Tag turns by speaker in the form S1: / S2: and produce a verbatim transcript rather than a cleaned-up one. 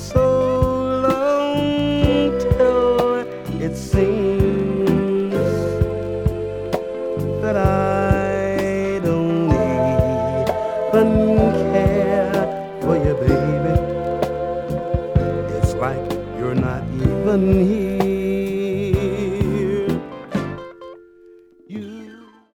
S1: so long till it seems that I don't even care for you, baby. It's like you're not even here.